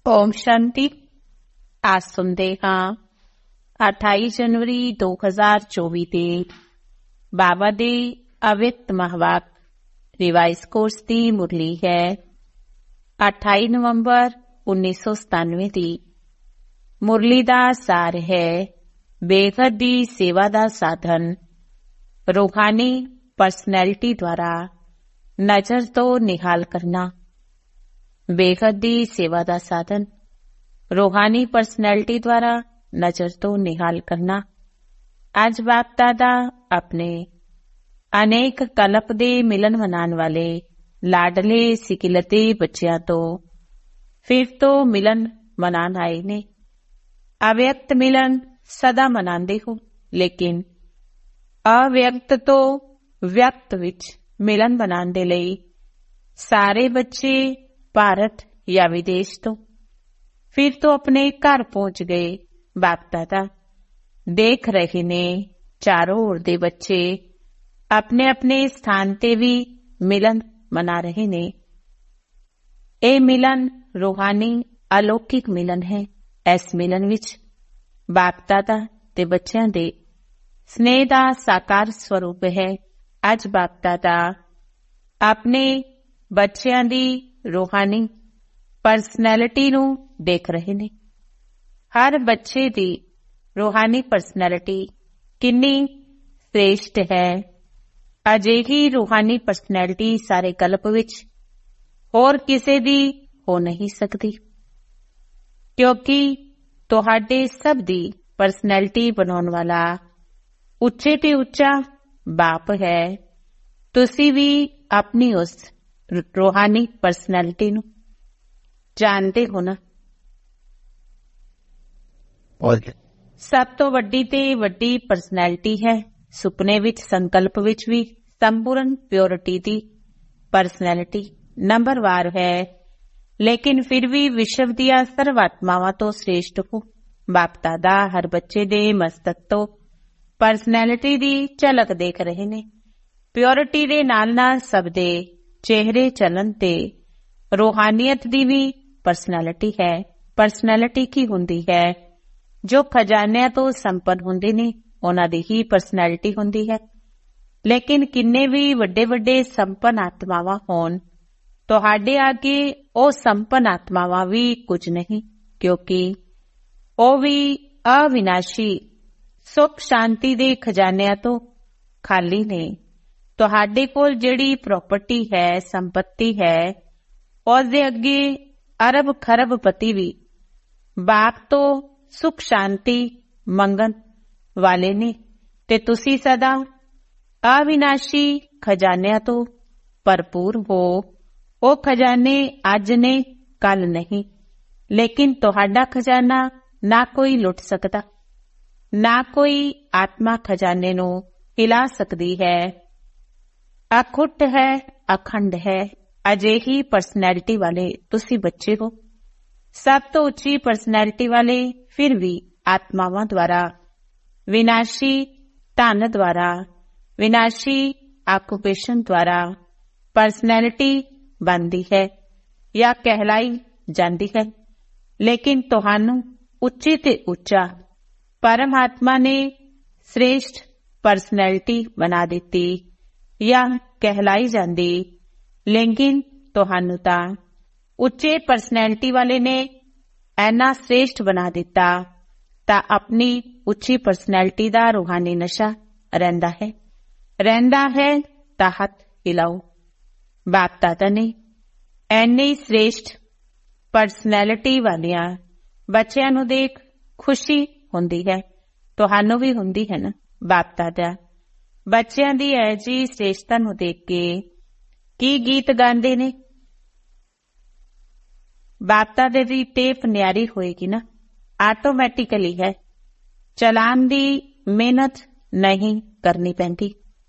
ਓਮ ਸ਼ਾਂਤੀ। आज सुनते हाँ 28 जनवरी 2024 ਦੇ ਬਾਬਾ ਦੇ ਅਵਿਕਤ ਮਹਾਵਾਕ ਰਿਵਾਈਜ਼ ਕੋਰਸ ਦੀ ਮੁਰਲੀ ਹੈ 28 ਨਵੰਬਰ 1997 ਦੀ। ਮੁਰਲੀ ਦਾ ਸਾਰ ਹੈ ਬੇਹੱਦ ਦੀ ਸੇਵਾ ਦਾ ਸਾਧਨ ਰੂਹਾਨੀ ਪਰਸਨੈਲਿਟੀ ਦੁਆਰਾ ਨਜ਼ਰ ਤੋਂ ਨਿਹਾਲ ਕਰਨਾ। ਬੇਹੱਦ ਦੀ ਸੇਵਾ ਦਾ ਸਾਧਨ रूहानी पर्सनैलिटी द्वारा नजर तो निहाल करना। आज बाप दादा अपने अनेक कल्प दे मिलन मनाने वाले लाडले सिकिलते बच्चियां तो फिर तो मिलन मनान आए ने। अव्यक्त मिलन सदा मनांदे हो, लेकिन अव्यक्त तो व्यक्त विच मिलन मनाने दे लई सारे बच्चे भारत या विदेश तो फिर तो अपने घर पहुंच गए। बाप दादा देख रहे ने चारों ओर दे बच्चे अपने अपने स्थान ते भी मिलन मना रहे ने। ए मिलन रूहानी अलौकिक मिलन है। इस मिलन विच बाप दादा ते बच्चों दे स्नेह दा साकार स्वरूप है। अज बाप दादा अपने बच्चों दी रूहानी पर्सनैलिटी नू देख रहे ने। हर बच्चे दी रूहानी पर्सनैलिटी कितनी श्रेष्ठ है। अजिही रूहानी पर्सनैलिटी सारे कल्प विच होर किसे दी हो नहीं सकती, क्योंकि तुहाडे सब दी पर्सनैलिटी बनाने वाला उच्चे ते उच्चा बाप है। तुसी भी अपनी उस रूहानी पर्सनैलिटी नू जानते हो ना। सब तो वड्डी ते वड्डी पर्सनैलिटी है। सुपने विच संकल्प विच भी संपूर्ण प्योरिटी दी पर्सनैलिटी नंबरवार है, लेकिन फिर भी विश्व दिया सर्वात्मावां तो श्रेष्ठ हो। बाप दादा हर बच्चे दे मस्तक तो पर्सनैलिटी दी झलक देख रहे ने। प्योरिटी दे नाल नाल सब दे चेहरे चलन ते रूहानियत दी भी पर्सनैलिटी है। पर्सनैलिटी की हुंदी है जो खजानिया तो संपन्न हुंदे ने, उन्हां दी ही पर्सनैलिटी हुंदी है। लेकिन किन्ने भी वड्डे वड्डे संपन्न आत्मावां होण तुहाडे आगे ओ संपन्न आत्मावां भी कुछ नहीं, क्योंकि ओ भी अविनाशी सुख शांति दे खजानिया तो खाली ने। तुहाडे कोल जिहड़ी प्रॉपर्टी है, संपत्ति है, उसदे अगे अरब खरब पति भी बाप तो सुख शांति मंगन वाले ने, ते तुसी सदा अविनाशी खजानिया तो भरपूर हो। ओ खजाने अज ने कल नहीं, लेकिन तुहाडा खजाना ना कोई लुट सकता, ना कोई आत्मा खजाने नू हिला सकती है। अखुट है, अखंड है। अजेही पर्सनैलिटी वाले तुसी बच्चे हो। सब तो उच्ची पर्सनैलिटी वाले फिर भी आत्मावां द्वारा विनाशी धन द्वारा विनाशी ऑक्यूपेशन द्वारा पर्सनैलिटी बनती है या कहलाई जाती है। लेकिन तुहानू उच्ची ते उच्चा परमात्मा ने श्रेष्ठ पर्सनैलिटी बना दी या कहलाई जाती, लेकिन तुहानू तां उच्चे पर्सनैलिटी वाले ने ऐना श्रेष्ठ बना दिता ता अपनी उच्ची पर्सनैलिटी दा रूहानी नशा रहिंदा है ता हथ हिलाओ। बाप दादा ने ऐनी श्रेष्ठ पर्सनैलिटी वालियां बच्चियां नू देख खुशी हुंदी है। तुहानू भी हुंदी है ना। बाप दादा बच्चियां दी ऐ जी श्रेष्ठता नू देख के की गीत गांदे ने। बाप दादे दी टेप न्यारी होएगी ना, आटोमैटिकली है। चलान दी मेहनत नहीं करनी पैंदी।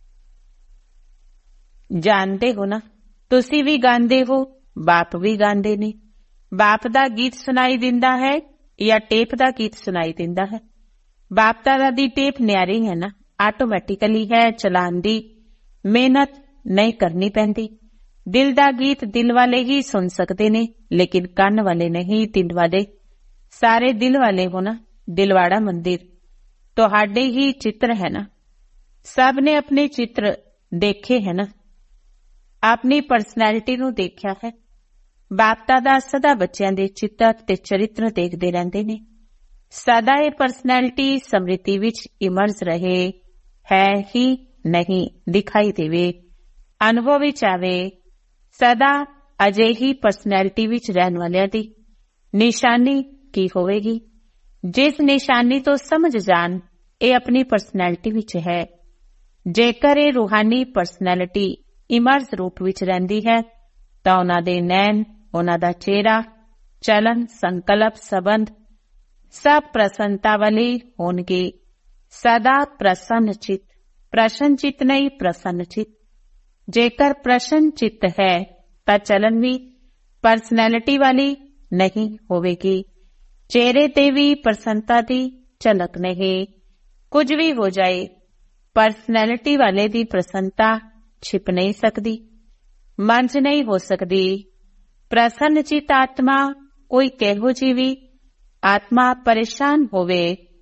जानते हो ना, तुसी भी गांदे हो, बाप भी गांदे ने। बाप दा गीत सुनाई दिंदा है या टेप दा गीत सुनाई दिंदा है। बाप दादा दी टेप न्यारी है ना, आटोमैटिकली है। चलान दी मेहनत नहीं करनी पैंदी। ਦਿਲ ਦਾ ਗੀਤ ਦਿਲ ਵਾਲੇ ਹੀ ਸੁਣ ਸਕਦੇ ਨੇ, ਲੇਕਿਨ ਕੰਨ ਵਾਲੇ ਨਹੀਂ, ਦਿਲ ਵਾਲੇ। ਸਾਰੇ ਦਿਲ ਵਾਲੇ ਹੋ ਨਾ। ਦਿਲਵਾੜਾ ਮੰਦਿਰ ਤੁਹਾਡੇ ਹੀ ਚਿੱਤਰ ਹੈ ਨਾ। ਸਭ ਨੇ ਆਪਣੇ ਚਿੱਤਰ ਦੇਖੇ ਹੈ ਨਾ। ਆਪਣੀ ਪਰਸਨੈਲਿਟੀ ਨੂੰ ਦੇਖਿਆ ਹੈ। ਬਾਪ ਦਾਦਾ ਸਦਾ ਬੱਚਿਆਂ ਦੇ ਚਿੱਤਰ ਤੇ ਚਰਿੱਤਰ ਦੇਖਦੇ ਰਹਿੰਦੇ ਨੇ। ਸਦਾ ਇਹ ਪਰਸਨੈਲਿਟੀ ਸਮ੍ਰਿਤੀ ਵਿੱਚ ਇਮਰਜ ਰਹੇ, ਹੈ ਹੀ ਨਹੀਂ ਦਿਖਾਈ ਦੇਵੇ, ਅਨੁਭਵ ਵਿੱਚ ਆਵੇ। ਸਦਾ ਅਜਿਹੀ ਪਰਸਨੈਲਿਟੀ ਵਿੱਚ ਰਹਿਣ ਵਾਲਿਆਂ ਦੀ ਨਿਸ਼ਾਨੀ ਕੀ ਹੋਵੇਗੀ? ਜਿਸ ਨਿਸ਼ਾਨੀ ਤੋਂ ਸਮਝ ਜਾਣ ਇਹ ਆਪਣੀ ਪਰਸਨੈਲਿਟੀ ਵਿੱਚ ਹੈ। ਜੇਕਰ ਇਹ ਰੂਹਾਨੀ ਪਰਸਨੈਲਿਟੀ ਇਮਰਜ ਰੂਪ ਵਿੱਚ ਰਹਿੰਦੀ ਹੈ ਤਾਂ ਉਹਨਾਂ ਦੇ ਨੈਣ, ਉਹਨਾਂ ਦਾ ਚਿਹਰਾ, ਚਲਨ, ਸੰਕਲਪ, ਸੰਬੰਧ ਸਭ ਪ੍ਰਸੰਨਤਾ ਵਾਲੇ ਹੋਣਗੇ। ਸਦਾ ਪ੍ਰਸੰਨ ਚਿੱਤ, ਪ੍ਰਸੰਨ ਚਿੱਤ ਨਹੀਂ, ਪ੍ਰਸੰਨ ਚਿੱਤ। ਜੇਕਰ ਪ੍ਰਸੰਨ ਚਿੱਤ ਹੈ ਤਾਂ ਚਲਨ ਵੀ ਪਰਸਨੈਲਿਟੀ ਵਾਲੀ ਨਹੀਂ ਹੋਵੇਗੀ। ਚਿਹਰੇ ਤੇ ਵੀ ਪ੍ਰਸੰਨਤਾ ਦੀ ਝਲਕ ਨਹੀਂ। ਕੁਝ ਵੀ ਹੋ ਜਾਏ, ਪਰਸਨੈਲਿਟੀ ਵਾਲੇ ਦੀ ਪ੍ਰਸੰਨਤਾ ਛਿਪ ਨਹੀਂ ਸਕਦੀ, ਮੰਚ ਨਹੀਂ ਹੋ ਸਕਦੀ। ਪ੍ਰਸੰਨ ਚਿੱਤ ਆਤਮਾ, ਕੋਈ ਕਿਹੋ ਜਿਹੀ ਵੀ ਆਤਮਾ ਪਰੇਸ਼ਾਨ ਹੋਵੇ,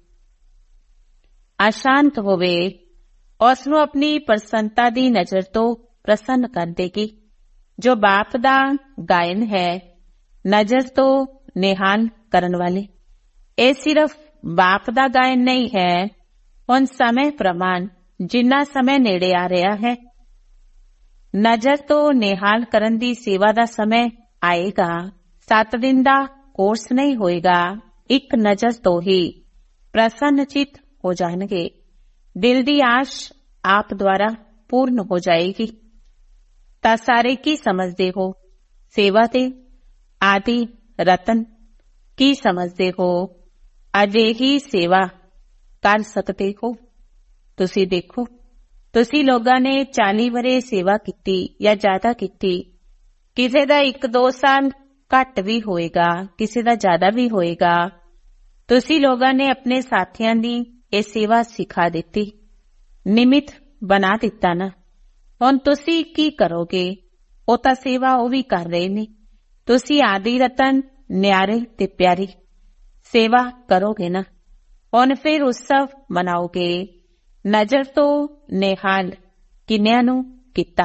ਅਸ਼ਾਂਤ ਹੋਵੇ, ਉਸ ਨੂੰ ਆਪਣੀ ਪ੍ਰਸੰਨਤਾ ਦੀ ਨਜ਼ਰ ਤੋਂ ਪ੍ਰਸੰਨ ਕਰ ਦੇਗੀ। ਜੋ ਬਾਪ ਦਾ ਗਾਇਨ ਹੈ, ਨਜ਼ਰ ਤੋਂ ਨਿਹਾਲ ਕਰਨ ਵਾਲੇ। ਇਹ ਸਿਰਫ ਬਾਪ ਦਾ ਗਾਇਨ ਨਹੀਂ ਹੈ। ਹੁਣ ਸਮੇਂ ਪ੍ਰਮਾਣ ਜਿੰਨਾ ਸਮੇਂ ਨੇੜੇ ਆ ਰਿਹਾ ਹੈ, ਨਜ਼ਰ ਤੋਂ ਨਿਹਾਲ ਕਰਨ ਦੀ ਸੇਵਾ ਦਾ ਸਮੇਂ ਆਏਗਾ। 7 ਦਿਨ ਦਾ ਕੋਰਸ ਨਹੀਂ ਹੋਏਗਾ। ਇੱਕ ਨਜ਼ਰ ਤੋਂ ਹੀ ਪ੍ਰਸੰਨ ਚਿੱਤ ਹੋ ਜਾਣਗੇ। ਦਿਲ ਦੀ ਆਸ਼ ਆਪ ਦੁਆਰਾ ਪੂਰਨ ਹੋ ਜਾਏਗੀ। ਤਾਂ ਸਾਰੇ ਕੀ ਸਮਝਦੇ ਹੋ? ਸੇਵਾ ਦੇ ਆਦਿ ਰਤਨ ਕੀ ਸਮਝਦੇ ਹੋ? ਅਜਿਹੀ ਸੇਵਾ ਕਰ ਸਕਦੇ ਹੋ? ਤੁਸੀਂ ਦੇਖੋ, ਤੁਸੀਂ ਲੋਕਾਂ ਨੇ 40 ਵਰ੍ਹੇ ਸੇਵਾ ਕੀਤੀ ਜਾਂ ਜ਼ਿਆਦਾ ਕੀਤੀ। ਕਿਸੇ ਦਾ 1-2 ਸਾਲ ਘੱਟ ਵੀ ਹੋਏਗਾ, ਕਿਸੇ ਦਾ ਜ਼ਿਆਦਾ ਵੀ ਹੋਏਗਾ। ਤੁਸੀਂ ਲੋਕਾਂ ਨੇ ਆਪਣੇ ਸਾਥੀਆਂ ਦੀ ਇਹ ਸੇਵਾ ਸਿਖਾ ਦਿੱਤੀ, ਨਿਮਿਤ ਬਣਾ ਦਿੱਤਾ ਨਾ। ਹੁਣ ਤੁਸੀਂ ਕੀ ਕਰੋਗੇ? ਉਹ ਤਾਂ ਸੇਵਾ ਉਹ ਵੀ ਕਰ ਰਹੇ ਨੇ। ਤੁਸੀਂ ਆਦਿ ਰਤਨ, ਨਿਆਰੇ ਤੇ ਪਿਆਰੀ ਸੇਵਾ ਕਰੋਗੇ ਨਾ। ਹੁਣ ਫਿਰ ਉਤਸਵ ਮਨਾਓਗੇ। ਨਜ਼ਰ ਤੋਂ ਨਿਹਾਲ ਕਿੰਨਿਆਂ ਨੂੰ ਕੀਤਾ?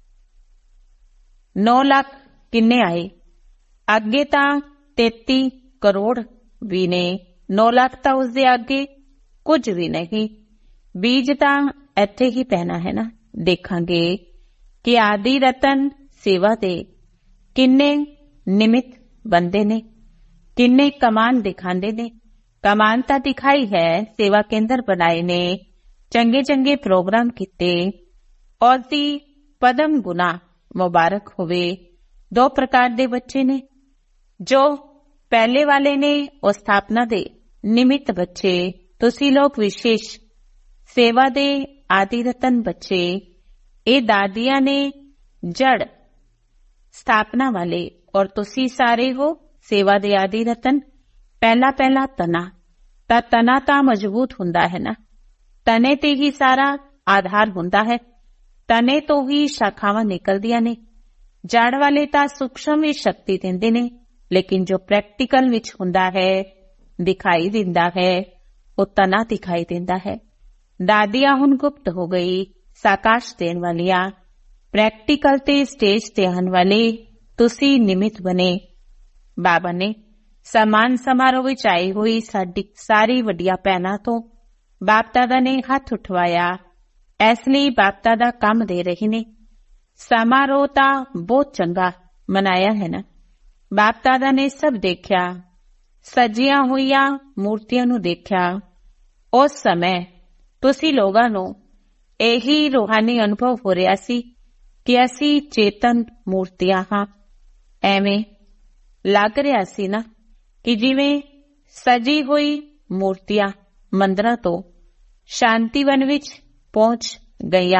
9 ਲੱਖ ਕਿੰਨੇ ਆਏ? ਅੱਗੇ ਤਾਂ 33 ਕਰੋੜ ਵੀ ਨੇ। 9 ਲੱਖ ਤਾਂ ਉਸਦੇ ਅੱਗੇ ਕੁਝ ਵੀ ਨਹੀਂ। ਬੀਜ ਤਾਂ ਇੱਥੇ ਹੀ ਪੈਣਾ ਹੈ ਨਾ। ਦੇਖਾਂਗੇ ਕਿ ਆਦਿ ਰਤਨ ਸੇਵਾ ਦੇ ਕਿੰਨੇ ਨਿਮਿਤ ਬੰਦੇ ਨੇ, ਕਿੰਨੇ ਕਮਾਨ ਦਿਖਾਉਂਦੇ ਨੇ। ਕਮਾਨ ਤਾਂ ਦਿਖਾਈ ਹੈ, ਸੇਵਾ ਕੇਂਦਰ ਬਣਾਏ ਨੇ, ਚੰਗੇ ਚੰਗੇ ਪ੍ਰੋਗਰਾਮ ਕੀਤੇ। ਔਰ ਦੀ ਪਦਮ ਗੁਨਾ ਮੁਬਾਰਕ ਹੋਵੇ। 2 ਪ੍ਰਕਾਰ ਦੇ ਬੱਚੇ ਨੇ। ਜੋ ਪਹਿਲੇ ਵਾਲੇ ਨੇ ਉਹ ਸਥਾਪਨਾ ਦੇ ਨਿਮਿਤ ਬੱਚੇ। ਤੁਸੀਂ ਲੋਕ ਵਿਸ਼ੇਸ਼ ਸੇਵਾ ਦੇ ਆਦਿ ਰਤਨ ਬੱਚੇ। ਇਹ ਦਾਦੀਆਂ ਨੇ ਜੜ ਸਥਾਪਨਾ ਵਾਲੇ, ਔਰ ਤੁਸੀਂ ਸਾਰੇ ਹੋ ਸੇਵਾ ਦੇ ਆਦਿ ਰਤਨ। ਪਹਿਲਾ ਤਨਾ ਤਾਂ ਮਜ਼ਬੂਤ ਹੁੰਦਾ ਹੈ ਨਾ। ਤਨੇ ਤੇ ਹੀ ਸਾਰਾ ਆਧਾਰ ਹੁੰਦਾ ਹੈ। ਤਨੇ ਤੋਂ ਹੀ ਸ਼ਾਖਾਵਾਂ ਨਿਕਲਦੀਆਂ ਨੇ। ਜੜ ਵਾਲੇ ਤਾਂ ਸੂਖਸ਼ਮ ਵਿੱਚ ਸ਼ਕਤੀ ਦਿੰਦੇ ਨੇ, ਲੇਕਿਨ ਜੋ ਪ੍ਰੈਕਟੀਕਲ ਵਿੱਚ ਹੁੰਦਾ ਹੈ, ਦਿਖਾਈ ਦਿੰਦਾ ਹੈ, ਉਹ ਤਨਾ ਦਿਖਾਈ ਦਿੰਦਾ ਹੈ। ਦਾਦੀਆਂ ਹੁਣ ਗੁਪਤ ਹੋ ਗਈ, ਸਾਕਾਸ਼ ਦੇਣ ਵਾਲੀਆਂ। ਪ੍ਰੈਕਟੀਕਲ ਤੇ ਸਟੇਜ ਤੇ ਆਉਣ ਵਾਲੇ ਤੁਸੀਂ ਨਿਮਿਤ ਬਣੇ। ਬਾਬਾ ਨੇ ਸਮਾਨ ਸਮਾਰੋਹ ਵਿੱਚ ਆਈ ਹੋਈ ਸਾਡੀ ਸਾਰੀ ਵੱਡੀਆਂ ਭੈਣਾਂ ਤੋਂ ਬਾਪ ਦਾਦਾ ਨੇ ਹੱਥ ਉਠਵਾਇਆ। ਇਸ ਲਈ ਬਾਪ ਦਾਦਾ ਕੰਮ ਦੇ ਰਹੇ ਨੇ। ਸਮਾਰੋਹ ਤਾਂ ਬਹੁਤ ਚੰਗਾ ਮਨਾਇਆ ਹੈ ਨਾ। ਬਾਪ ਦਾਦਾ ਨੇ ਸਭ ਦੇਖਿਆ, ਸਜੀਆਂ ਹੋਈਆਂ ਮੂਰਤੀਆਂ ਨੂੰ ਦੇਖਿਆ। ਉਸ ਸਮੇਂ ਤੁਸੀਂ ਲੋਕਾਂ ਨੂੰ ਇਹੀ ਰੂਹਾਨੀ ਅਨੁਭਵ ਹੋ ਰਿਹਾ ਸੀ ਕਿ ਅਸੀਂ ਚੇਤਨ ਮੂਰਤੀਆਂ ਹਾਂ। ਐਵੇਂ ਲੱਗ ਰਿਹਾ ਸੀ ਨਾ ਕਿ ਜਿਵੇਂ ਸਜੀ ਹੋਈ ਮੂਰਤੀਆਂ ਮੰਦਰਾਂ ਤੋਂ ਸ਼ਾਂਤੀਵਨ ਵਿੱਚ ਪਹੁੰਚ ਗਈਆਂ।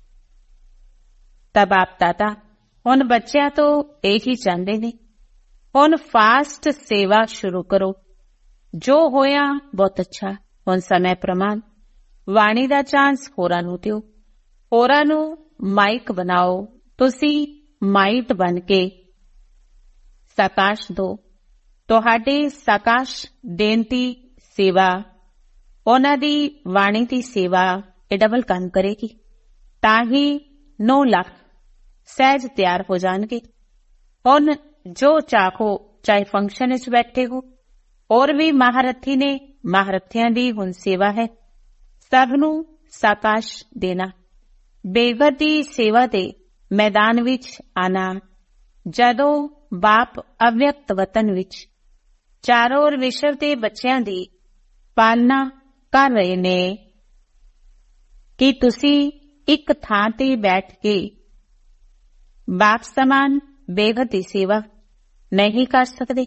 ਤਾਂ ਬਾਪ ਦਾਦਾ ਹੁਣ ਬੱਚਿਆਂ ਤੋਂ ਇਹੀ ਚਾਹੁੰਦੇ ਨੇ, ਹੁਣ ਫਾਸਟ ਸੇਵਾ ਸ਼ੁਰੂ ਕਰੋ। ਜੋ ਹੋਇਆ ਬਹੁਤ ਅੱਛਾ। ਹੁਣ ਸਮੇਂ ਪ੍ਰਮਾਣ ਵਾਣੀ ਦਾ ਚਾਂਸ ਹੋਰਾਂ ਨੂੰ ਦਿਓ, ਹੋਰਾਂ ਨੂੰ ਮਾਈਕ ਬਣਾਓ। ਤੁਸੀਂ ਮਾਈਟ ਬਣ ਕੇ ਸਾਕਾਸ਼ ਦੋ। ਤੁਹਾਡੇ ਸਾਕਾਸ਼ ਦੇਣ ਦੀ ਸੇਵਾ, ਉਹਨਾਂ ਦੀ ਬਾਣੀ ਦੀ ਸੇਵਾ ਇਹ ਡਬਲ ਕੰਮ ਕਰੇਗੀ। ਤਾਂ ਹੀ 9 ਲੱਖ ਸਹਿਜ ਤਿਆਰ ਹੋ ਜਾਣਗੇ। ਹੁਣ ਜੋ ਚਾਹੋ, ਚਾਹੇ ਫੰਕਸ਼ਨ ਵਿੱਚ ਬੈਠੇ ਹੋ, ਹੋਰ ਵੀ ਮਹਾਰਥੀ ਨੇ, ਮਹਾਰਥੀਆਂ ਦੀ ਹੁਣ ਸੇਵਾ ਹੈ। ਸਭ ਨੂੰ ਸਾਕਾਸ਼ ਦੇਣਾ, ਬੇਗਰ ਦੀ ਸੇਵਾ ਦੇ ਮੈਦਾਨ ਵਿੱਚ ਆਣਾ। ਜਦੋਂ ਬਾਪ ਅਵਿਅਕਤ ਵਤਨ ਵਿੱਚ ਚਾਰੋਂ ਔਰ ਵਿਸ਼ਵ ਦੇ ਬੱਚਿਆਂ ਦੀ ਪਾਲਣਾ ਕਰ ਰਹੇ ਨੇ ਕਿ ਤੁਸੀਂ ਇੱਕ ਥਾਂ ਤੇ ਬੈਠ ਕੇ ਬਾਪ ਸਮਾਨ ਬੇਗਰ ਦੀ ਸੇਵਾ ਨਹੀਂ ਕਰ ਸਕਦੇ।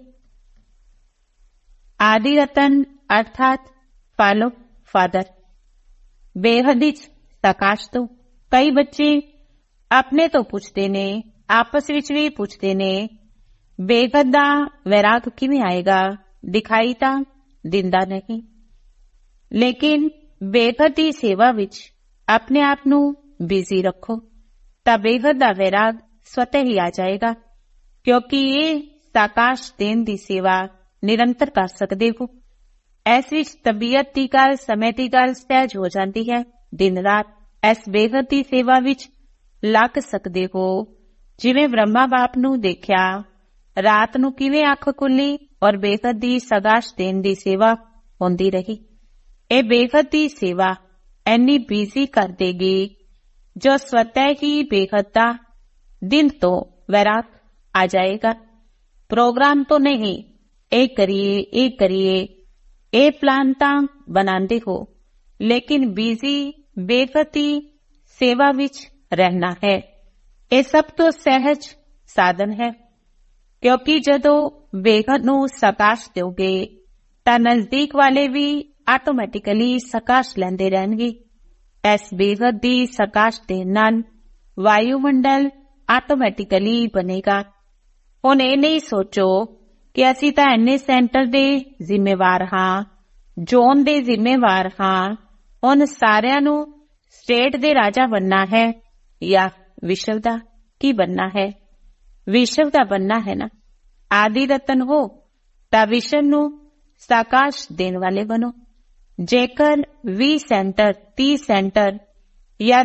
ਆਦਿ ਰਤਨ ਅਰਥਾਤ ਫਾਲੋ ਫਾਦਰ, ਬੇਹਦ ਵਿੱਚ ਸਾਕਾਸ਼ ਤੋਂ। ਕਈ ਬੱਚੇ ਆਪਣੇ ਤੋਂ ਪੁੱਛਦੇ ਨੇ, ਆਪਸ ਵਿੱਚ ਵੀ ਪੁੱਛਦੇ ਨੇ, ਬੇਗਦ ਦਾ ਵੈਰਾਗ ਕਿਵੇਂ ਆਏਗਾ? ਦਿਖਾਈ ਤਾਂ ਦਿੰਦਾ ਨਹੀਂ, ਲੇਕਿਨ ਬੇਗਦ ਦੀ ਸੇਵਾ ਵਿੱਚ ਆਪਣੇ ਆਪ ਨੂੰ ਬਿਜ਼ੀ ਰੱਖੋ ਤਾਂ ਬੇਗਦ ਦਾ ਵੈਰਾਗ ਸਵਤः ਹੀ ਆ ਜਾਏਗਾ, ਕਿਉਂਕਿ ਇਹ ਸਾਕਾਸ਼ ਦੇਣ ਦੀ ਸੇਵਾ ਨਿਰੰਤਰ ਕਰ ਸਕਦੇ ਹੋ। ਇਸ ਵਿੱਚ ਤਬੀਅਤ ਦੀ ਗੱਲ, ਸਮੇਂ ਦੀ ਗੱਲ ਸਹਿਜ ਹੋ ਜਾਂਦੀ ਹੈ। ਦਿਨ ਰਾਤ ਇਸ ਬੇਗਦ ਦੀ ਸੇਵਾ ਵਿੱਚ ਲੱਗ ਸਕਦੇ ਹੋ। ਜਿਵੇਂ ਬ੍ਰਹਮਾ ਬਾਪ ਨੂੰ ਦੇਖਿਆ, ਰਾਤ ਨੂੰ ਕਿਵੇਂ ਅੱਖ ਖੁੱਲੀ ਔਰ ਬੇਗਦ ਦੀ ਸਾਕਾਸ਼ ਦੇਣ ਦੀ ਸੇਵਾ ਹੁੰਦੀ ਰਹੀ। ਇਹ ਬੇਗਦ ਦੀ ਸੇਵਾ ਇੰਨੀ ਬਿਜ਼ੀ ਕਰ ਦੇਗੀ ਜੋ ਸਵਤः ਹੀ ਬੇਗਦ ਦਾ ਦਿਲ ਤੋਂ ਵੈਰਾਗ ਆ ਜਾਏਗਾ। ਪ੍ਰੋਗਰਾਮ ਤੋਂ ਨਹੀਂ, ਇਹ ਕਰੀਏ, ਇਹ ਕਰੀਏ, ਇਹ ਪਲਾਨ ਤਾਂ ਬਣਾਉਂਦੇ ਹੋ, ਲੇਕਿਨ ਬਿਜ਼ੀ ਬੇਗਦ ਦੀ ਸੇਵਾ ਵਿੱਚ ਰਹਿਣਾ ਹੈ। ਇਹ ਸਭ ਤੋਂ ਸਹਿਜ ਸਾਧਨ ਹੈ, ਕਿਉਂਕਿ ਜਦੋਂ ਬੇਗਦ ਨੂੰ ਸਾਕਾਸ਼ ਦਿਓਗੇ ਤਾਂ ਨਜ਼ਦੀਕ ਵਾਲੇ ਵੀ ਆਟੋਮੈਟਿਕਲੀ ਸਾਕਾਸ਼ ਲੈਂਦੇ ਰਹਿਣਗੇ। ਇਸ ਬੇਗਦ ਦੀ ਸਾਕਾਸ਼ ਦੇ ਨਾਲ ਵਾਯੂਮੰਡਲ ਆਟੋਮੈਟਿਕਲੀ ਬਣੇਗਾ। ਹੁਣ ਇਹ ਨਹੀਂ ਸੋਚੋ ਕਿ ਅਸੀਂ ਤਾਂ ਇੰਨੇ ਸੈਂਟਰ ਦੇ ਜ਼ਿੰਮੇਵਾਰ ਹਾਂ, ਜ਼ੋਨ ਦੇ ਜ਼ਿੰਮੇਵਾਰ ਹਾਂ, ਹੁਣ ਸਾਰਿਆਂ ਨੂੰ ਸਟੇਟ ਦੇ ਰਾਜਾ ਬਣਨਾ ਹੈ ਜਾਂ ਵਿਸ਼ਵ ਦਾ ਕੀ ਬਣਨਾ ਹੈ? ਵਿਸ਼ਵ ਦਾ ਬਣਨਾ ਹੈ ਨਾ। ਆਦਿ ਰਤਨ ਹੋ ਤਾਂ ਵਿਸ਼ਵ ਨੂੰ ਸਾਕਾਸ਼ ਦੇਣ ਵਾਲੇ ਬਣੋ। ਜੇਕਰ 20 ਸੈਂਟਰ, 30 ਸੈਂਟਰ ਜਾਂ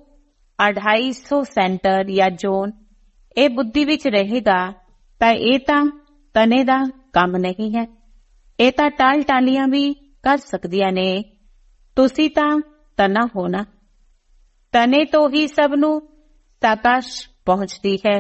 2-250 ਸੈਂਟਰ ਜਾਂ ਜ਼ੋਨ ਇਹ ਬੁੱਧੀ ਵਿੱਚ ਰਹੇਗਾ ਤਾਂ ਇਹ ਤਾਂ ਤਨੇ ਦਾ ਕੰਮ ਨਹੀਂ ਹੈ। ਇਹ ਤਾਂ ਟਾਲ ਟਾਲੀਆਂ ਵੀ ਕਰ ਸਕਦੀਆਂ ਨੇ। ਤੁਸੀਂ ਤਾਂ ਤਨਾ ਹੋਣਾ, ਤਨੇ ਤੋਂ ਹੀ ਸਭ ਨੂੰ ਸਾਕਾਸ਼ ਪਹੁੰਚਦੀ ਹੈ।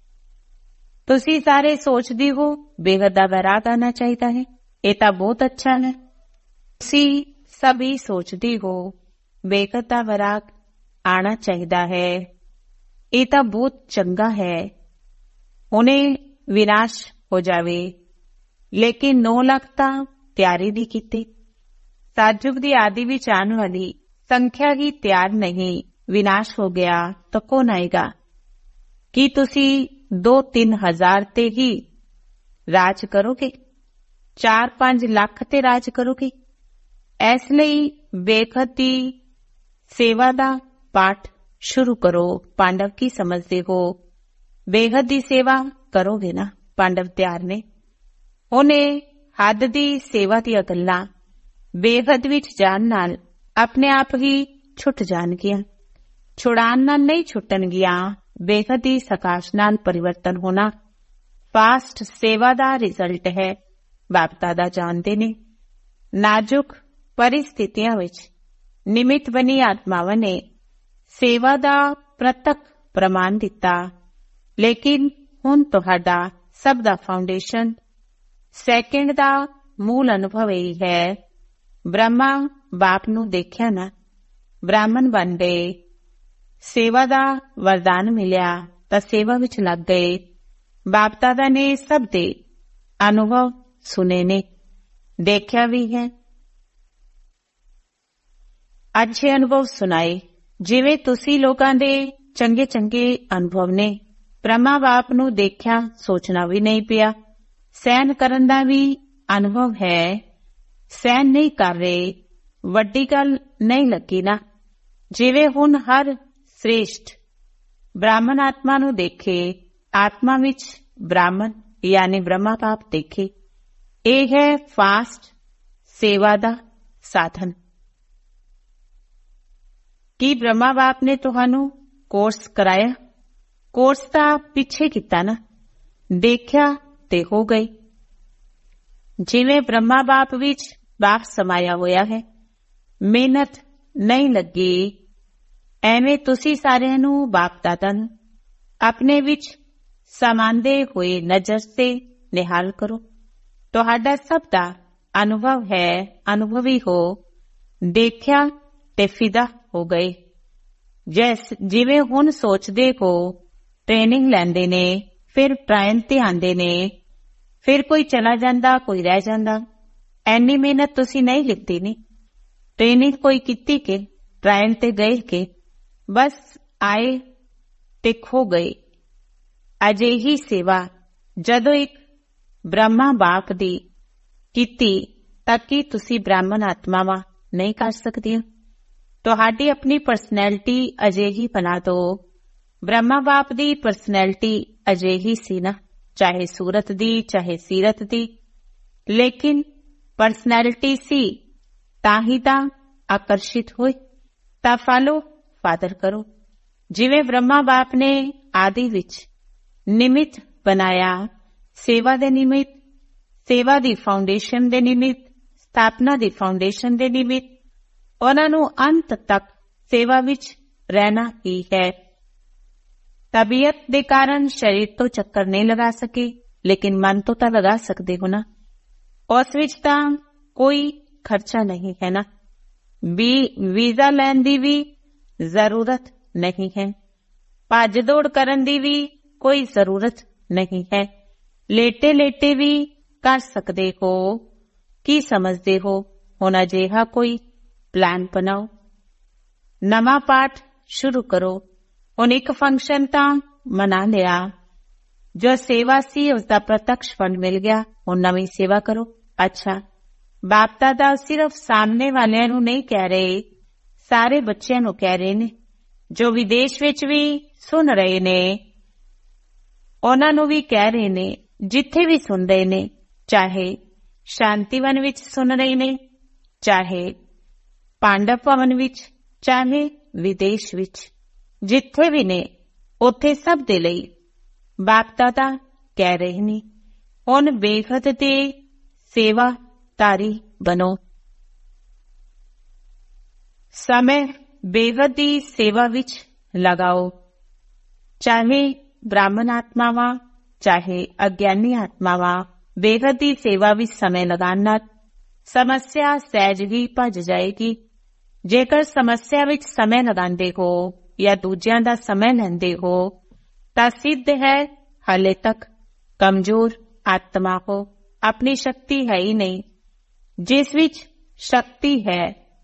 ਤੁਸੀਂ ਸਾਰੇ ਸੋਚਦੇ ਹੋ ਬੇਗਦ ਦਾ ਵੈਰਾਗ ਆਣਾ ਚਾਹੀਦਾ ਹੈ, ਇਹ ਤਾਂ ਬਹੁਤ ਅੱਛਾ ਹੈ। ਤੁਸੀਂ ਸਭੀ ਸੋਚਦੇ ਹੋ ਬੇਗਦ ਦਾ ਵੈਰਾਗ ਆਣਾ ਚਾਹੀਦਾ ਹੈ, ਇਹ ਤਾਂ ਬਹੁਤ ਚੰਗਾ ਹੈ, ਹੁਣੇ ਵਿਨਾਸ਼ ਹੋ ਜਾਵੇ। ਲੇਕਿਨ 9 ਲੱਖ ਤਾਂ ਤਿਆਰੀ ਨਹੀਂ ਕੀਤੀ। ਸਤਿਯੁਗ ਦੀ ਆਦਿ ਵਿੱਚ ਆਉਣ ਵਾਲੀ ਸੰਖਿਆ ਹੀ ਤਿਆਰ ਨਹੀਂ, ਵਿਨਾਸ਼ ਹੋ ਗਿਆ ਤਾਂ ਕੌਣ ਆਏਗਾ? ਕੀ ਤੁਸੀਂ 2-3 ਹਜ਼ਾਰ ਤੇ ਹੀ ਰਾਜ ਕਰੋਗੇ? 4-5 ਲੱਖ ਤੇ ਰਾਜ ਕਰੋਗੇ? ਇਸ ਲਈ ਬੇਗਦ ਦੀ ਸੇਵਾ ਦਾ ਪਾਠ ਸ਼ੁਰੂ ਕਰੋ। ਪਾਂਡਵ ਕੀ ਸਮਝਦੇ ਹੋ? ਬੇਗਦ ਦੀ ਸੇਵਾ ਕਰੋਗੇ ਨਾ? ਪਾਂਡਵ ਤਿਆਰ ਨੇ। ਉਹਨੇ ਹੱਦ ਦੀ ਸੇਵਾ ਦੀਆਂ ਗੱਲਾਂ ਬੇਗਦ ਵਿੱਚ ਜਾਣ ਨਾਲ ਆਪਣੇ ਆਪ ਹੀ ਛੁੱਟ ਜਾਣਗੀਆਂ। ਛੁਡਾਉਣ ਨਾਲ ਨਹੀਂ ਛੁੱਟਣਗੀਆਂ, ਬੇਗਦ ਦੀ ਸਾਕਾਸ਼ ਨਾਲ ਪਰਿਵਰਤਨ ਹੋਣਾ ਫਾਸਟ ਸੇਵਾ ਦਾ ਰਿਜ਼ਲਟ ਹੈ। ਬਾਪ ਦਾਦਾ ਜਾਣਦੇ ਨੇ। ਨਾਜ਼ੁਕ ਪਰਿਸਥਿਤੀਆਂ ਵਿੱਚ ਨਿਮਿਤ ਬਣੀ ਆਤਮਾਵਾਂ ਨੇ ਸੇਵਾ ਦਾ ਪ੍ਰਤੱਖ ਪ੍ਰਮਾਣ ਦਿੱਤਾ, ਲੇਕਿਨ ਹੁਣ ਤੁਹਾਡਾ ਸਭ ਦਾ ਫਾਊਂਡੇਸ਼ਨ ਸੈਕਿੰਡ ਦਾ ਮੂਲ ਅਨੁਭਵ ਇਹ ਹੈ। ਬ੍ਰਹਮਾ ਬਾਪ ਨੂੰ ਦੇਖਿਆ ਨਾ, ਬ੍ਰਾਹਮਣ ਬਣ ਗਏ, ਸੇਵਾ ਦਾ ਵਰਦਾਨ ਮਿਲਿਆ ਤਾਂ ਸੇਵਾ ਵਿੱਚ ਲੱਗ ਗਏ। ਬਾਪ ਦਾਦਾ ਨੇ ਸਭ ਦੇ ਅਨੁਭਵ ਸੁਨੇ ਨੇ, ਦੇਖਿਆ ਵੀ ਹੈ। ਅੱਛੇ ਅਨੁਭਵ ਸੁਣਾਏ। ਜਿਵੇਂ ਤੁਸੀਂ ਲੋਕਾਂ ਦੇ ਚੰਗੇ ਚੰਗੇ ਅਨੁਭਵ ਨੇ। ਬ੍ਰਹਮਾ ਬਾਪ ਨੂੰ ਦੇਖਿਆ, ਸੋਚਣਾ ਵੀ ਨਹੀਂ ਪਿਆ। ਸਹਿਨ ਕਰਨ ਦਾ ਵੀ ਅਨੁਭਵ ਹੈ, ਸਹਿਨ ਨਹੀਂ ਕਰ ਰਹੇ, ਵੱਡੀ ਗੱਲ ਨਹੀਂ ਲੱਗੀ ਨਾ। ਜਿਵੇਂ ਹੁਣ ਹਰ ਸ੍ਰੇਸ਼ਟ ਬ੍ਰਾਹਮਣ ਆਤਮਾ ਨੂੰ ਦੇਖੇ, ਆਤਮਾ ਵਿੱਚ ਬ੍ਰਾਹਮਣ ਯਾਨੀ ਬ੍ਰਹਮਾ ਬਾਪ ਦੇਖੇ। ਇਹ ਹੈ ਫਾਸਟ ਸੇਵਾ ਦਾ ਸਾਧਨ। ਕੀ ਬ੍ਰਹਮਾ ਬਾਪ ਨੇ ਤੁਹਾਨੂੰ ਕੋਰਸ ਕਰਾਇਆ? ਕੋਰਸ ਤਾਂ ਪਿੱਛੇ ਕੀਤਾ ਨਾ, ਦੇਖਿਆ ਤੇ ਹੋ ਗਏ। ਜਿਵੇਂ ਬ੍ਰਹਮਾ ਬਾਪ ਵਿੱਚ ਬਾਪ ਸਮਾਇਆ ਹੋਇਆ ਹੈ, ਮਿਹਨਤ ਨਹੀਂ ਲੱਗੀ, ਐਵੇਂ ਤੁਸੀਂ ਸਾਰਿਆਂ ਨੂੰ ਬਾਪ ਦਾਦਾ ਨੂੰ ਆਪਣੇ ਵਿੱਚ ਸਮਾਉਂਦੇ ਹੋਏ ਨਜ਼ਰ ਸੇ ਨਿਹਾਲ ਕਰੋ। ਤੁਹਾਡਾ ਸਭ ਦਾ ਅਨੁਭਵ ਹੈ, ਅਨੁਭਵੀ ਹੋ, ਦੇਖਿਆ ਤੇ ਫਿਦਾ ਹੋ ਗਏ। ਜਿਵੇਂ ਹੁਣ ਸੋਚਦੇ ਹੋ, ਟ੍ਰੇਨਿੰਗ ਲੈਂਦੇ ਨੇ, ਫਿਰ ਟ੍ਰਾਇਲ ਤੇ ਆਉਂਦੇ ਨੇ, ਫਿਰ ਕੋਈ ਚਲਾ ਜਾਂਦਾ, ਕੋਈ ਰਹਿ ਜਾਂਦਾ। ਐਨੀ ਮਿਹਨਤ ਤੁਸੀਂ ਨਹੀਂ ਲਿੱਤੀ ਨੀ, ਟ੍ਰੇਨਿੰਗ ਕੋਈ ਕੀਤੀ ਕਿ ਟ੍ਰਾਇਲ ਤੇ ਗਏ ਕਿ ਬਸ ਆਏ ਤੇ ਖੋ ਗਏ। ਅਜਿਹੀ ਸੇਵਾ ਜਦੋਂ ਇੱਕ ਬ੍ਰਹਮਾ ਬਾਪ ਦੀ ਕੀਤੀ ਤਾਂ ਕੀ ਤੁਸੀਂ ਬ੍ਰਾਹਮਣ ਆਤਮਾਵਾਂ ਨਹੀਂ ਕਰ ਸਕਦੀਆਂ? ਤੁਹਾਡੀ ਆਪਣੀ ਪਰਸਨੈਲਿਟੀ ਅਜਿਹੀ ਬਣਾ ਦਿਓ। ਬ੍ਰਹਮਾ ਬਾਪ ਦੀ ਪਰਸਨੈਲਿਟੀ ਅਜਿਹੀ ਸੀ ਨਾ, ਚਾਹੇ ਸੂਰਤ ਦੀ ਚਾਹੇ ਸੀਰਤ ਦੀ, ਲੇਕਿਨ ਪਰਸਨੈਲਿਟੀ ਸੀ ਤਾਂ ਹੀ ਤਾਂ ਆਕਰਸ਼ਿਤ ਹੋਏ। ਤਾਂ ਫਾਲੋ ਫਾਦਰ ਕਰੋ। ਜਿਵੇਂ ਬ੍ਰਹਮਾ ਬਾਪ ਨੇ ਆਦਿ ਵਿੱਚ ਨਿਮਿਤ ਬਣਾਇਆ, ਸੇਵਾ ਦੇ ਨਿਮਿਤ, ਸੇਵਾ ਦੀ ਫਾਊਂਡੇਸ਼ਨ ਦੇ ਨਿਮਿਤ, ਸਥਾਪਨਾ ਦੀ ਫਾਊਂਡੇਸ਼ਨ ਦੇ ਨਿਮਿਤ, ਉਹਨਾਂ ਨੂੰ ਅੰਤ ਤੱਕ ਸੇਵਾ ਵਿੱਚ ਰਹਿਣਾ ਹੀ ਹੈ। ਤਬੀਅਤ ਦੇ ਕਾਰਨ ਸਰੀਰ ਤੋਂ ਚੱਕਰ ਨਹੀਂ ਲਗਾ ਸਕੇ, ਲੇਕਿਨ ਮਨ ਤੋਂ ਤਾਂ ਲਗਾ ਸਕਦੇ ਹੋ ਨਾ। ਉਸ ਵਿੱਚ ਤਾਂ ਕੋਈ ਖਰਚਾ ਨਹੀਂ ਹੈ ਨਾ, ਵੀਜ਼ਾ ਲੈਣ ਦੀ ਵੀ ਜ਼ਰੂਰਤ ਨਹੀਂ ਹੈ, ਭੱਜ ਦੌੜ ਕਰਨ ਦੀ ਵੀ ਕੋਈ ਜ਼ਰੂਰਤ ਨਹੀਂ ਹੈ, ਲੇਟੇ ਲੇਟੇ ਵੀ ਕਰ ਸਕਦੇ ਹੋ। ਕੀ ਸਮਝਦੇ ਹੋ? ਹੁਣ ਅਜਿਹਾ ਕੋਈ ਪਲਾਨ ਬਣਾਓ, ਨਵਾਂ ਪਾਠ ਸ਼ੁਰੂ ਕਰੋ। ਹੁਣ ਇੱਕ ਫੰਕਸ਼ਨ ਤਾਂ ਮਨਾ ਲਿਆ, ਜੋ ਸੇਵਾ ਸੀ ਉਸਦਾ ਪ੍ਰਤੱਖ ਫਲ ਮਿਲ ਗਿਆ, ਹੁਣ ਨਵੀਂ ਸੇਵਾ ਕਰੋ। ਅੱਛਾ, ਬਾਪ ਦਾਦਾ ਸਿਰਫ ਸਾਹਮਣੇ ਵਾਲਿਆਂ ਨੂੰ ਨਹੀਂ ਕਹਿ ਰਹੇ, ਸਾਰੇ ਬੱਚਿਆਂ ਨੂੰ ਕਹਿ ਰਹੇ ਨੇ, ਜੋ ਵਿਦੇਸ਼ ਵਿੱਚ ਵੀ ਸੁਣ ਰਹੇ ਨੇ, ਉਹਨਾਂ ਨੂੰ ਵੀ ਕਹਿ ਰਹੇ ਨੇ, ਜਿੱਥੇ ਵੀ ਸੁਣ ਰਹੇ ਨੇ, ਚਾਹੇ ਸ਼ਾਂਤੀਵਨ ਵਿੱਚ ਸੁਣ ਰਹੇ ਨੇ, ਚਾਹੇ ਪਾਂਡਵ ਭਵਨ ਵਿੱਚ, ਚਾਹੇ ਵਿਦੇਸ਼ ਵਿੱਚ, ਜਿੱਥੇ ਵੀ ਨੇ, ਉੱਥੇ ਸਭ ਦੇ ਲਈ ਬਾਪ ਦਾਦਾ ਕਹਿ ਰਹੇ ਨੇ, ਹੁਣ ਬੇਹੱਦ ਦੇ ਸੇਵਾਦਾਰੀ ਬਣੋ। ਸਮੇਂ ਬੇਹੱਦ ਦੀ ਸੇਵਾ ਵਿੱਚ ਲਗਾਓ। ਚਾਹੇ ਬ੍ਰਾਹਮਣ ਆਤਮਾਵਾਂ, ਚਾਹੇ ਅਗਿਆਨੀ ਆਤਮਾਵਾਂ, ਬੇਹੱਦ ਦੀ ਸੇਵਾ ਵਿੱਚ ਸਮੇਂ ਲਗਾਉਣ ਨਾਲ ਸਮੱਸਿਆ ਸਹਿਜ ਹੀ ਭੱਜ ਜਾਏਗੀ। ਜੇਕਰ ਸਮੱਸਿਆ ਵਿੱਚ ਸਮੇਂ ਲਗਾਉਂਦੇ ਹੋ ਜਾਂ ਦੂਜਿਆਂ ਦਾ ਸਮੇਂ ਲੈਂਦੇ ਹੋ ਤਾਂ ਸਿੱਧ ਹੈ ਹਾਲੇ ਤੱਕ ਕਮਜ਼ੋਰ ਆਤਮਾ ਹੋ। ਆਪਣੀ ਸ਼ਕਤੀ ਹੈ ਹੀ ਨਹੀਂ। ਜਿਸ ਵਿੱਚ ਸ਼ਕਤੀ ਹੈ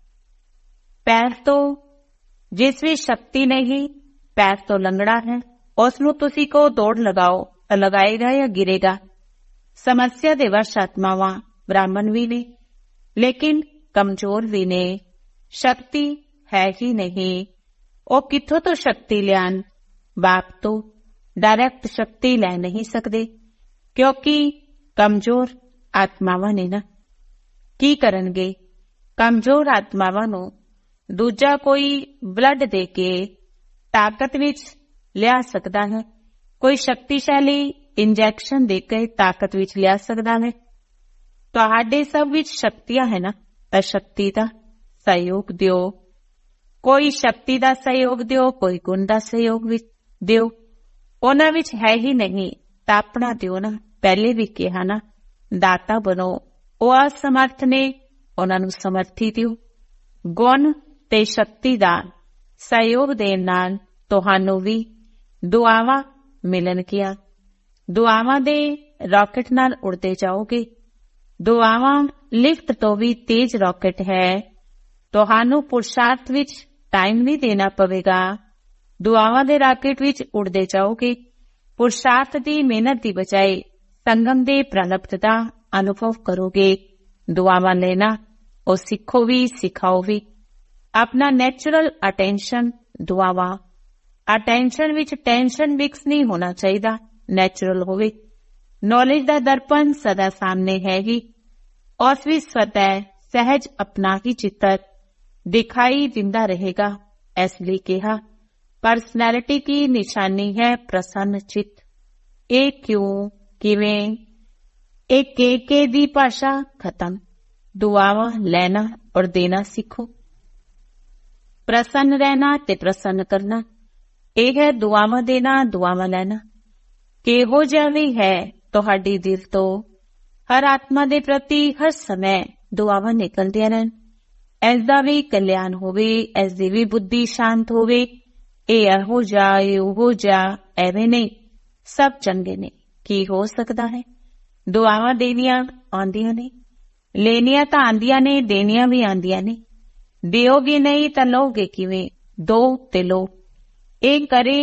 ਪੈਰ ਤੋਂ, ਜਿਸ ਵਿੱਚ ਸ਼ਕਤੀ ਨਹੀਂ ਪੈਰ ਤੋਂ ਲੰਗੜਾ ਹੈ, ਉਸ ਨੂੰ ਤੁਸੀਂ ਕਹੋ ਦੌੜ ਲਗਾਓ ਤਾਂ ਲਗਾਏਗਾ ਜਾਂ ਗਿਰੇਗਾ। ਸਮੱਸਿਆ ਦੇ ਵਸ਼ ਆਤਮਾਵਾਂ ਬ੍ਰਾਹਮਣ ਵੀ ਨੇ, ਲੇਕਿਨ ਕਮਜ਼ੋਰ ਵੀ ਨੇ, ਸ਼ਕਤੀ ਹੈ ਹੀ ਨਹੀਂ। ਉਹ ਕਿੱਥੋਂ ਤੋਂ ਸ਼ਕਤੀ ਲਿਆਣ? ਬਾਪ ਤੋਂ ਡਾਇਰੈਕਟ ਸ਼ਕਤੀ ਲੈ ਨਹੀਂ ਸਕਦੇ, ਕਿਉਂਕਿ ਕਮਜ਼ੋਰ ਆਤਮਾਵਾਂ ਨੇ ਨਾ। ਕੀ ਕਰਨਗੇ? ਕਮਜ਼ੋਰ ਆਤਮਾਵਾਂ ਨੂੰ ਦੂਜਾ ਕੋਈ ਬਲੱਡ ਦੇ ਕੇ ਤਾਕਤ ਵਿੱਚ ਲਿਆ ਸਕਦਾ ਹੈ, ਕੋਈ ਸ਼ਕਤੀਸ਼ਾਲੀ ਇੰਜੈਕਸ਼ਨ ਦੇ ਕੇ ਤਾਕਤ ਵਿੱਚ ਲਿਆ ਸਕਦਾ ਹੈ। ਤੁਹਾਡੇ ਸਭ ਵਿੱਚ ਸ਼ਕਤੀਆਂ ਹੈ ਨਾ, ਤਾਂ ਸ਼ਕਤੀ ਦਾ ਸਹਿਯੋਗ ਦਿਓ। ਕੋਈ ਸ਼ਕਤੀ ਦਾ ਸਹਿਯੋਗ ਦਿਓ, ਕੋਈ ਗੁਣ ਦਾ ਸਹਿਯੋਗ ਦਿਓ। ਉਹਨਾਂ ਵਿੱਚ ਹੈ ਹੀ ਨਹੀਂ ਤਾਂ ਆਪਣਾ ਦਿਓ ਨਾ। ਪਹਿਲੇ ਵੀ ਕਿਹਾ ਨਾ, ਦਾਤਾ ਬਣੋ। ਉਹ ਅਸਮਰਥ ਨੇ, ਉਹਨਾਂ ਨੂੰ ਸਮਰਥੀ ਦਿਓ। ਗੁਣ ਤੇ ਸ਼ਕਤੀ ਦਾ ਸਹਿਯੋਗ ਦੇਣ ਨਾਲ ਤੁਹਾਨੂੰ ਵੀ ਦੁਆਵਾਂ ਮਿਲਣਗੀਆਂ। ਦੁਆਵਾਂ ਦੇ ਰਾਕਟ ਨਾਲ ਉੜਦੇ ਜਾਓਗੇ। ਦੁਆਵਾਂ ਲਿਫਟ ਤੋਂ ਵੀ ਤੇਜ਼ ਰਾਕਟ ਹੈ। ਤੁਹਾਨੂੰ ਪੁਰਸ਼ਾਰਥ ਵਿੱਚ ਟਾਈਮ ਨਹੀਂ ਦੇਣਾ ਪਵੇਗਾ। ਦੁਆਵਾਂ ਦੇ ਰਾਕਟ ਵਿੱਚ ਉੜਦੇ ਜਾਓਗੇ। ਪੁਰਸ਼ਾਰਥ ਦੀ ਮਿਹਨਤ ਦੀ ਬਜਾਏ ਸੰਗਮ ਦੇ ਪ੍ਰਲਪਤ ਦਾ ਅਨੁਭਵ ਕਰੋਗੇ। ਦੁਆਵਾਂ ਲੈਣਾ ਉਹ ਸਿੱਖੋ ਵੀ, ਸਿਖਾਓ ਵੀ। ਆਪਣਾ ਨੈਚੁਰਲ ਅਟੈਂਸ਼ਨ ਦੁਆਵਾਂ ਅਟੈਂਸ਼ਨ ਵਿੱਚ ਟੈਂਸ਼ਨ ਮਿਕਸ ਨਹੀਂ ਹੋਣਾ ਚਾਹੀਦਾ, ਨੈਚੁਰਲ ਹੋਵੇ। ਨੌਲੇਜ ਦਾ ਦਰਪਣ ਸਦਾ ਸਾਹਮਣੇ ਹੈ ਹੀ, ਉਸ ਵਿੱਚ ਸਵਤः ਸਹਿਜ ਆਪਣਾ ਹੀ ਚਿੱਤਰ ਦਿਖਾਈ ਦਿੰਦਾ ਰਹੇਗਾ। ਇਸ ਲਈ ਕਿਹਾ ਪਰਸਨੈਲਿਟੀ ਕੀ ਨਿਸ਼ਾਨੀ ਹੈ ਪ੍ਰਸੰਨ ਚਿੱਤ। ਇਹ ਕਿਉਂ, ਕਿਵੇਂ, ਇਹ ਕੇ ਦੀ ਭਾਸ਼ਾ ਖਤਮ। ਦੁਆਵਾਂ ਲੈਣਾ ਔਰ ਦੇਣਾ ਸਿੱਖੋ। ਪ੍ਰਸੰਨ ਰਹਿਣਾ ਤੇ ਪ੍ਰਸੰਨ ਕਰਨਾ, ਇਹ ਹੈ ਦੁਆਵਾਂ ਦੇਣਾ, ਦੁਆਵਾਂ ਲੈਣਾ। ਕਿਹੋ ਜਿਹਾ ਵੀ ਹੈ ਤੁਹਾਡੀ ਦਿਲ ਤੋਂ ਹਰ ਆਤਮਾ ਦੇ ਪ੍ਰਤੀ ਹਰ ਸਮੇਂ ਦੁਆਵਾਂ ਨਿਕਲਦੀਆਂ ਰਹਿਣ। ਇਸ ਦਾ ਵੀ ਕਲਿਆਣ ਹੋਵੇ, ਇਸ ਦੀ ਵੀ ਬੁੱਧੀ ਸ਼ਾਂਤ ਹੋਵੇ। ਇਹ ਇਹੋ ਜਿਹਾ, ਇਹ ਉਹੋ ਜਿਹਾ, ਐਵੇਂ ਨਹੀਂ, ਸਭ ਚੰਗੇ ਨੇ। ਕੀ ਹੋ ਸਕਦਾ ਹੈ? ਦੁਆਵਾਂ ਦੇਣੀਆਂ ਆਉਂਦੀਆਂ ਨੇ, ਲੈਣੀਆਂ ਤਾਂ ਆਉਂਦੀਆਂ ਨੇ, ਦੇਣੀਆਂ ਵੀ ਆਉਂਦੀਆਂ ਨੇ। ਦਿਓਗੇ ਨਹੀਂ ਤਾਂ ਲਓਗੇ ਕਿਵੇਂ? ਦੋ ਤੇ ਲੋ। ਇਹ ਕਰੇ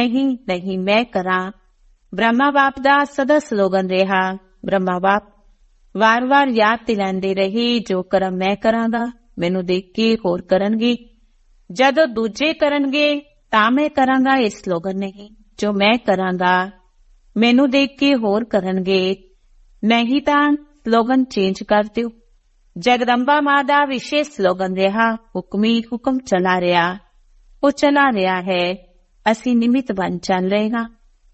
ਨਹੀਂ ਮੈਂ ਕਰਾਂ। ਬ੍ਰਹਮਾ ਬਾਪ ਦਾ ਸਦਾ ਸਲੋਗਨ ਰਿਹਾ। ਬ੍ਰਹਮਾ ਬਾਪ ਵਾਰ-ਵਾਰ ਯਾਦ ਦਿਲਾਉਂਦੇ ਰਹੇ, ਜੋ ਕਰਮ ਮੈਂ ਕਰਾਂਗਾ ਮੈਨੂੰ ਦੇਖ ਕੇ ਹੋਰ ਕਰਨਗੇ, ਜਦੋਂ ਦੂਜੇ ਕਰਨਗੇ ਤਾਂ ਮੈਂ ਕਰਾਂਗਾ। ਇਹ ਸਲੋਗਨ ਨਹੀਂ, ਜੋ ਮੈਂ ਕਰਾਂਗਾ ਮੈਨੂੰ ਦੇਖ ਕੇ ਹੋਰ ਕਰਨਗੇ। ਨਹੀਂ ਤਾਂ ਸਲੋਗਨ ਚੇਂਜ ਕਰ ਦਿਓ। ਜਗਦੰਬਾ ਮਾਂ ਦਾ ਵਿਸ਼ੇਸ਼ ਸਲੋਗਨ ਰਿਹਾ, ਹੁਕਮੀ ਹੁਕਮ ਚਲਾ ਰਿਹਾ। ਉਹ ਚਲਾ ਰਿਹਾ ਹੈ, ਅਸੀਂ ਨਿਮਿਤ ਬਣ ਚੱਲ ਰਹੇ ਹਾਂ।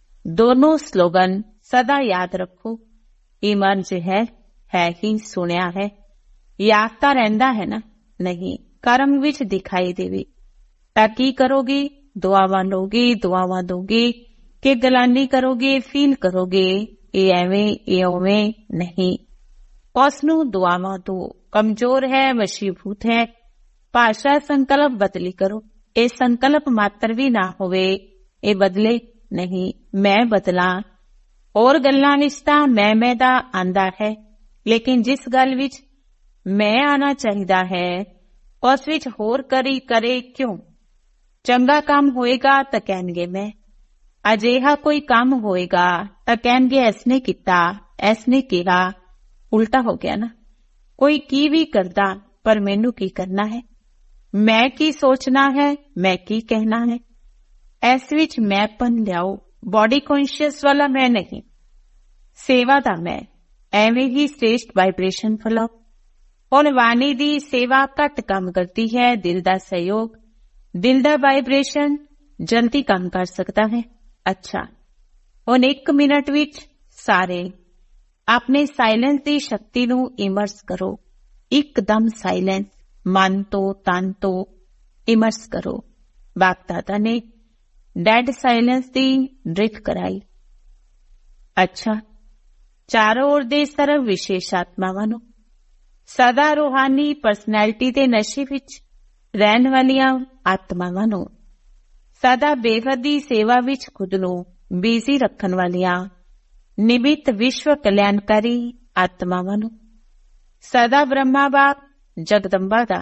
ਦੋਨੋਂ ਸਲੋਗਨ ਸਦਾ ਯਾਦ ਰੱਖੋ। ਇਹ ਮਨ ਚ ਹੈ ਹੀ, ਸੁਣਿਆ ਹੈ, ਯਾਦ ਤਾਂ ਰਹਿੰਦਾ ਹੈ ਨਾ? ਨਹੀਂ, ਕਰਮ ਵਿੱਚ ਦਿਖਾਈ ਦੇਵੇ। ਤਾਂ ਕੀ ਕਰੋਗੇ? ਦੁਆਵਾਂ ਲੋਗੇ, ਦੁਆਵਾਂ ਦੋਗੇ ਕਿ ਗਲਾਨੀ ਕਰੋਗੇ, ਫੀਲ ਕਰੋਗੇ ਇਹ ਐਵੇਂ, ਇਹ ਉਵੇਂ ਨਹੀਂ। ਉਸ ਨੂੰ ਦੁਆਵਾਂ ਦੋ। ਕਮਜ਼ੋਰ ਹੈ, ਵਸ਼ੀਭੂਤ ਹੈ, ਭਾਸ਼ਾ ਸੰਕਲਪ ਬਦਲੀ ਕਰੋ। ਇਹ ਸੰਕਲਪ ਮਾਤਰ ਵੀ ਨਾ ਹੋਵੇ, ਇਹ ਬਦਲੇ ਨਹੀਂ, ਮੈਂ ਬਦਲਾਂ। ਹੋਰ ਗੱਲਾਂ ਵਿੱਚ ਤਾਂ ਮੈਂ ਦਾ ਆਂਦਾ ਹੈ, ਲੇਕਿਨ ਜਿਸ ਗੱਲ ਵਿੱਚ ਮੈਂ ਆਣਾ ਚਾਹੀਦਾ ਹੈ ਉਸ ਵਿੱਚ ਹੋਰ ਕਰੇ ਕਿਉਂ? ਚੰਗਾ ਕੰਮ ਹੋਏਗਾ ਤਾਂ ਕਹਿਣਗੇ ਮੈਂ, ਅਜਿਹਾ ਕੋਈ ਕੰਮ ਹੋਏਗਾ ਤਾਂ ਕਹਿਣਗੇ ਇਸਨੇ ਕੀਤਾ, ਇਸਨੇ ਕਿਹਾ। ਉਲਟਾ ਹੋ ਗਿਆ ਨਾ। ਕੋਈ ਕੀ ਵੀ ਕਰਦਾ, ਪਰ ਮੈਨੂੰ ਕੀ ਕਰਨਾ ਹੈ, ਮੈਂ ਕੀ ਸੋਚਣਾ ਹੈ, ਮੈਂ ਕੀ ਕਹਿਣਾ ਹੈ। ਇਸ ਵਿੱਚ ਮੈਂਪਨ ਲਿਆਓ। ਬॉडी ਕੌਨਸ਼ੀਅਸ ਵਾਲਾ ਮੈਂ ਨਹੀਂ, ਸੇਵਾ ਦਾ ਮੈਂ। ਐਵੇਂ ਹੀ ਸ੍ਰੇਸ਼ਟ ਵਾਈਬ੍ਰੇਸ਼ਨ ਫੈਲਾਓ। ਹੁਣ ਵਾਣੀ ਦੀ ਸੇਵਾ ਘੱਟ ਕੰਮ ਕਰਦੀ ਹੈ। ਦਿਲ ਦਾ ਸਹਿਯੋਗ, ਦਿਲ ਦਾ ਵਾਈਬ੍ਰੇਸ਼ਨ ਜਲਦੀ ਕੰਮ ਕਰ ਸਕਦਾ ਹੈ। ਅੱਛਾ, ਹੁਣ 1 ਮਿੰਟ ਵਿੱਚ ਸਾਰੇ ਆਪਣੇ ਸਾਇਲੈਂਸ ਦੀ ਸ਼ਕਤੀ ਨੂੰ ਇਮਰਸ ਕਰੋ। ਇੱਕਦਮ ਸਾਇਲੈਂਸ, ਮਨ ਤੋਂ ਤਨ ਤੋਂ ਇਮਰਸ ਕਰੋ। ਬਾਪ ਦਾਦਾ ਨੇ ਡੈਡ ਸਾਇਲੈਂਸ ਦੀ ਡ੍ਰਿਫਟ ਕਰਾਈ। ਅੱਛਾ, ਚਾਰੋਂ ओर ਦੇ ਸਰਵ ਵਿਸ਼ੇਸ਼ ਆਤਮਾਵਾਂ ਨੂੰ, ਸਦਾ ਰੂਹਾਨੀ ਪਰਸਨੈਲਿਟੀ ਦੇ ਨਸ਼ੇ ਵਿੱਚ ਰਹਿਣ ਵਾਲੀਆਂ ਆਤਮਾਵਾਂ ਨੂੰ, ਸਦਾ ਬੇਹੱਦੀ ਸੇਵਾ ਵਿੱਚ ਖੁਦ ਨੂੰ ਬਿਜ਼ੀ ਰੱਖਣ ਵਾਲੀਆਂ ਨਿਮਿਤ ਵਿਸ਼ਵ ਕਲਿਆਣਕਾਰੀ ਆਤਮਾਵਾਂ ਨੂੰ, ਸਦਾ ਬ੍ਰਹਮਾ ਬਾਪ ਜਗਦੰਬਾ ਦਾ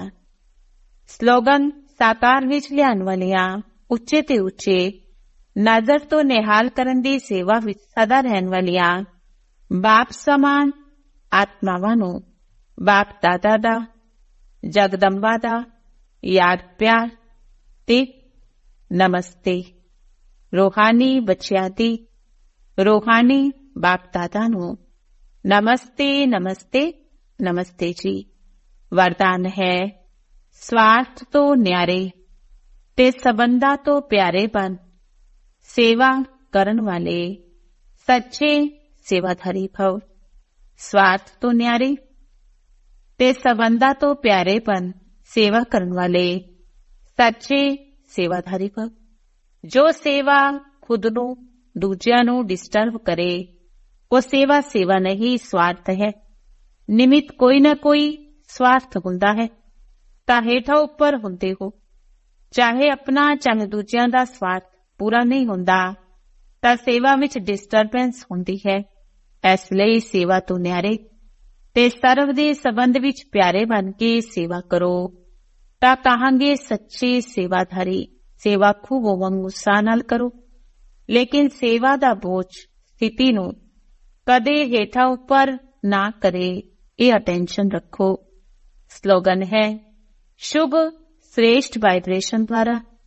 ਸਲੋਗਨ ਸਾਕਾਰ ਵਿੱਚ ਲਿਆਉਣ ਵਾਲੀਆਂ ਉੱਚੇ ਤੇ ਉੱਚੇ ਨਜ਼ਰ ਤੋਂ ਨਿਹਾਲ ਕਰਨ ਦੀ ਸੇਵਾ ਵਿੱਚ ਸਦਾ ਰਹਿਣ ਵਾਲੀਆਂ ਬਾਪ ਸਮਾਨ ਆਤਮਾਵਾਂ ਨੂੰ, ਬਾਪ ਦਾਦਾ ਦਾ, ਜਗਦੰਬਾ ਦਾ ਯਾਦ ਪਿਆਰ ਤੇ ਨਮਸਤੇ। ਰੂਹਾਨੀ ਬੱਚਿਆਂ ਦੀ, ਰੂਹਾਨੀ ਬਾਪ ਦਾਦਾ ਨੂੰ ਨਮਸਤੇ, ਨਮਸਤੇ, ਨਮਸਤੇ ਜੀ। ਵਰਦਾਨ ਹੈ, ਸਵਾਰਥ ਤੋਂ ਨਿਆਰੇ ਤੇ ਸਬੰਧਾਂ ਤੋਂ ਪਿਆਰੇ ਬਣ। ਸੇਵਾ ਕਰਨ ਵਾਲੇ ਸੱਚੇ ਸੇਵਾਧਾਰੀ ਭਵ। ਸਵਾਰਥ ਤੋਂ ਨਿਆਰੇ ਤੇ ਸਬੰਧਾਂ ਤੋਂ ਪਿਆਰੇ ਬਣ। ਸੇਵਾ ਕਰਨ ਵਾਲੇ ਸੱਚੇ ਸੇਵਾਧਾਰੀ ਭਵ। ਜੋ ਸੇਵਾ ਖੁਦ ਨੂੰ, ਦੂਜਿਆਂ ਨੂੰ ਡਿਸਟਰਬ ਕਰੇ, ਉਹ ਸੇਵਾ ਨਹੀਂ, ਸਵਾਰਥ ਹੈ। ਨਿਮਿਤ ਕੋਈ ਨਾ ਕੋਈ ਸਵਾਰਥ ਹੁੰਦਾ ਹੈ ਤਾਂ ਹੇਠਾਂ ਉੱਪਰ ਹੁੰਦੇ ਹੋ। ਚਾਹੇ ਆਪਣਾ ਚਾਹੇ ਦੂਜਿਆਂ ਦਾ ਸਵਾਰਥ ਪੂਰਾ ਨਹੀਂ ਹੁੰਦਾ ਤਾਂ ਸੇਵਾ ਵਿੱਚ ਡਿਸਟਰਬੈਂਸ ਹੁੰਦੀ ਹੈ। ਇਸ ਲਈ ਸੇਵਾ ਤੋਂ ਨਿਆਰੇ ਤੇ ਸਰਵ ਦੇ ਸੰਬੰਧ ਵਿੱਚ ਪਿਆਰੇ ਬਣ ਕੇ ਸੇਵਾ ਕਰੋ ਤਾਂ ਕਹਾਂਗੇ ਸੱਚੇ ਸੇਵਾਧਾਰੀ। ਸੇਵਾ ਖੂਬ ਉਮੰਗ ਉਤਸ਼ਾਹ ਨਾਲ ਕਰੋ, ਲੇਕਿਨ ਸੇਵਾ ਦਾ ਬੋਝ ਸਥਿਤੀ ਨੂੰ ਕਦੇ ਹੇਠਾਂ ਉੱਪਰ ਨਾ ਕਰੇ, ਇਹ ਅਟੈਂਸ਼ਨ ਰੱਖੋ। ਸਲੋਗਨ ਹੈ, ਸ਼ੁਭ ਸ੍ਰੇਸ਼ਟ ਵਾਈਬ੍ਰੇਸ਼ਨ ਦੁਆਰਾ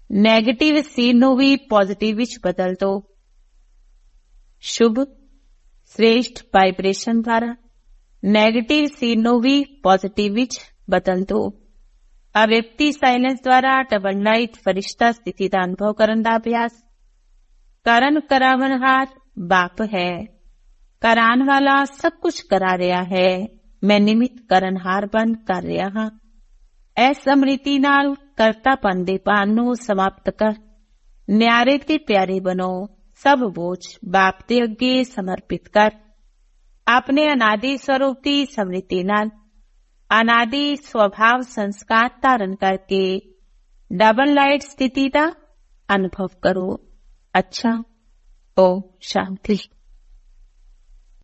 ਨੈਗੇਟਿਵ ਸੀਨ ਨੂੰ ਵੀ ਪੋਜ਼ਿਟਿਵ ਵਿੱਚ ਬਦਲ ਦਿਓ। ਸ਼ੁਭ ਸ੍ਰੇਸ਼ਟ ਵਾਈਬ੍ਰੇਸ਼ਨ ਦੁਆਰਾ ਨੈਗੇਟਿਵ ਸੀਨ ਨੂੰ ਵੀ ਪੋਜ਼ਿਟਿਵ ਵਿੱਚ ਬਦਲ ਦਿਓ। ਅਵਿਅਕਤੀ ਸਾਇਲੈਂਸ ਦੁਆਰਾ ਡਬਲ ਲਾਈਟ ਫਰਿਸ਼ਤਾ ਸਥਿਤੀ ਦਾ ਅਨੁਭਵ ਕਰਨ ਦਾ ਅਭਿਆਸ। ਕਰਨ ਕਰਾਵਨਹਾਰ ਬਾਪ ਹੈ। ਕਰਾਉਣ ਵਾਲਾ ਸਭ ਕੁਝ ਕਰਾ ਰਿਹਾ ਹੈ। ਮੈਂ ਨਿਮਿਤ ਕਰਨਹਾਰ ਬਣ ਕਰ ਰਿਹਾ ਹਾਂ। ਇਸ ਸਮ੍ਰਿਤੀ ਨਾਲ ਕਰਤਾਪਨ ਦੇ ਭਾਨ ਨੂੰ ਸਮਾਪਤ ਕਰ ਨਿਆਰੇ ਤੇ ਪਿਆਰੇ ਬਣੋ। ਸਭ ਬੋਝ ਬਾਪ ਦੇ ਅੱਗੇ ਸਮਰਪਿਤ ਕਰ। ਆਪਣੇ ਅਨਾਦਿ ਸਰੂਪ ਦੀ ਸਮ੍ਰਿਤੀ ਨਾਲ ਅਨਾਦਿ ਸੁਭਾਵ ਸੰਸਕਾਰ ਧਾਰਨ ਕਰਕੇ ਡਬਲ ਲਾਈਟ ਸਥਿਤੀ ਦਾ ਅਨੁਭਵ ਕਰੋ। ਅੱਛਾ, ਓਮ ਸ਼ਾਂਤੀ।